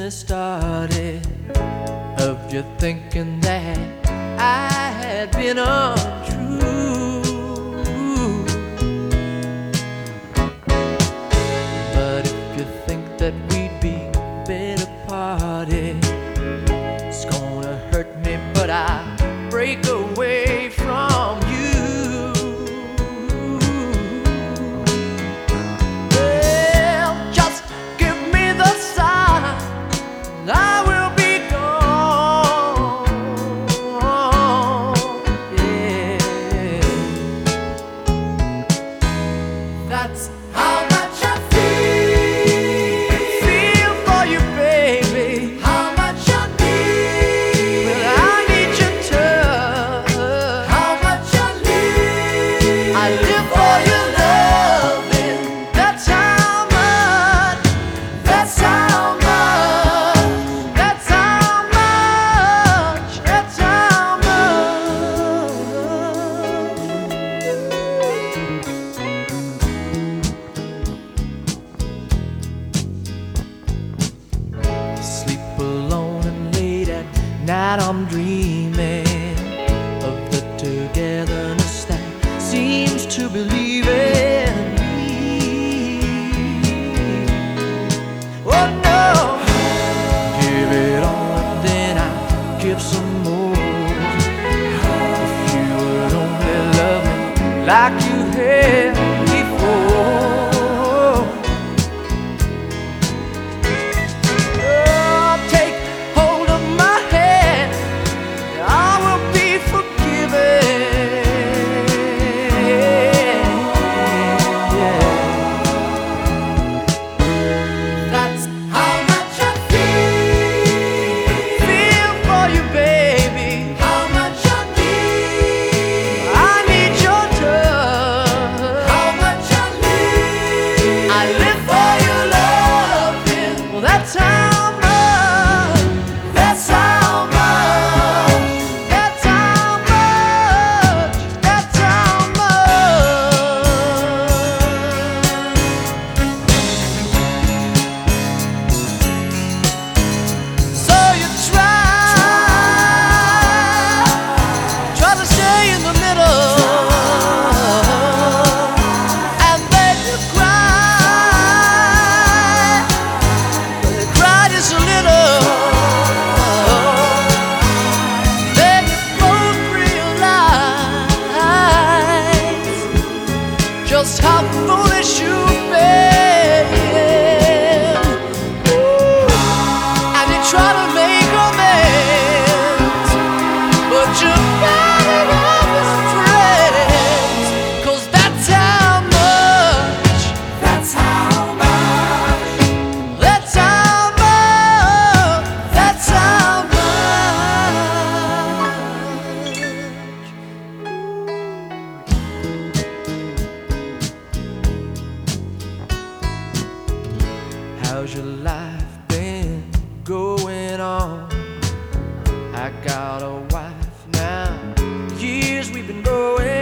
it started, of you thinking that I had been untrue. But if you think that we'd be better parted, it's gonna hurt me, but I break away from you. Well, just give me the sign, I will be gone. Yeah, that's how much I feel for you, baby. How much I need. Well, I need your touch. How much I live. I live for your loving. That's how much. That's how much. That's how much. That's how much. Sleep alone and late at night I'm dreaming of the togetherness that seems to believe in me. Oh no, give it all and then I give some more. If you would only love me like you had before. Oh, take hold of my hand, I will be forgiven. Yeah. That's how much I feel for you, baby. How much I need. I need your touch. How much I live. I live for your loving. Well, that's how much. That's how much. That's how much. That's how much. So you try to stay in the middle, and then you cry just a little. Then you both realize just how foolish you've been. And you try to make amends, but you're better off as friends. 'Cause that's how much. That's how much. That's how much. That's how much. How's your life been going on? I got a wife now, years we've been going